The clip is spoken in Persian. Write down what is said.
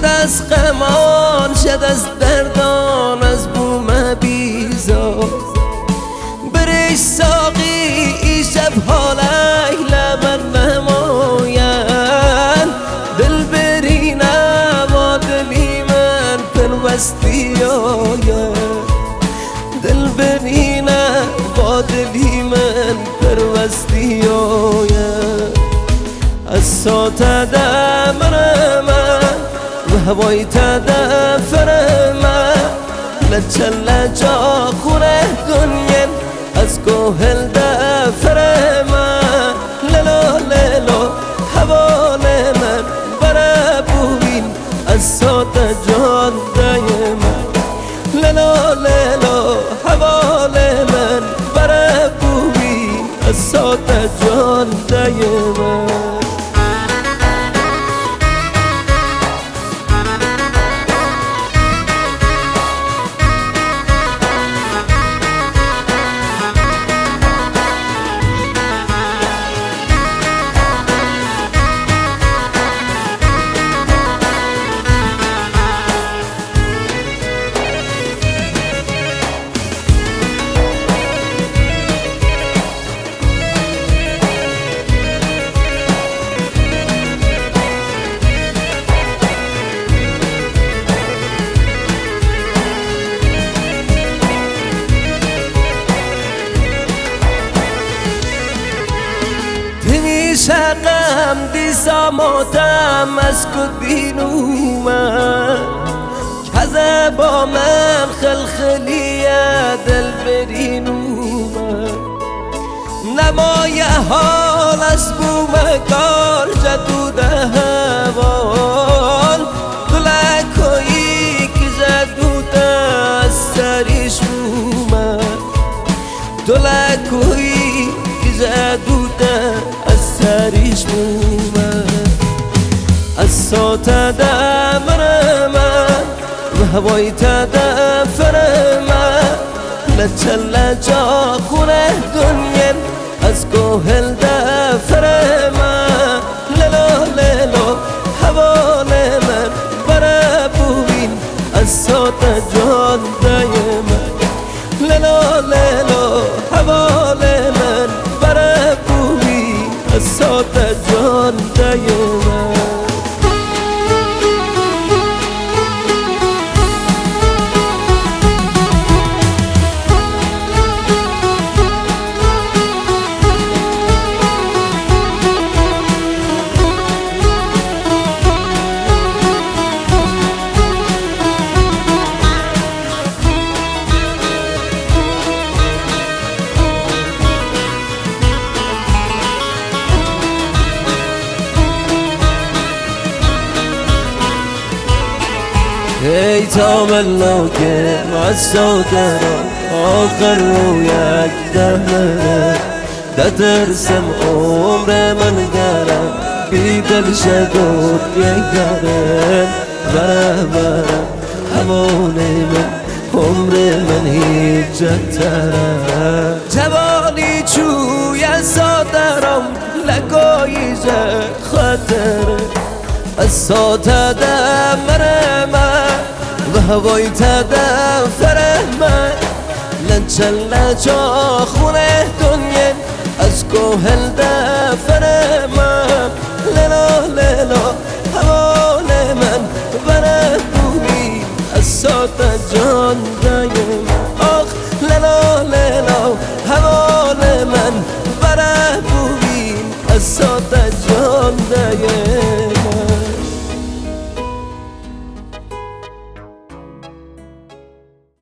شد از غمان شد از دردان از بوم بیزار برش ساقی ای شب حالک لبن نماین دل برینم و دلی من پروستی آید دل برینم و دلی من پروستی آید از سات دمرمه و هوای تدفرمه لچل جا خوره دنیا از گوهل دفرمه للا للا حوال من بره بوین از سات جان دایمه للا للا حوال من بره بوین از سات جان دایمه شقم دیسا ماتم از کدینومن کذا با من خلخلیه دل برینومن نمای حال از بومگار جدود هوان دلکویی که جدود از سریش بومن دلکویی که جدود سریش بومد از سات دمرمه و هوای تدفرمه لچل جا خوره دنیا از گوهل دفرمه للا للا حوال من بره بوین از سات جان دایمه للا للا حوال من بره بوین از سات جان دایمه ای تاملا که مسادرم آخر رو یک دمره دترسم عمر من گرم بی دل شدود یک درم بره بره حوال من عمر من هیچ جتره جوانی چوی سادرم لگایی جه خطره از سات دمرمه و هوای تدفرمه لچل جا خونه دنیا از گوهل دفرمه للا للا حوال من بره بوی از سات جان دایمه آخ للا للا حوال من بره بوی از سات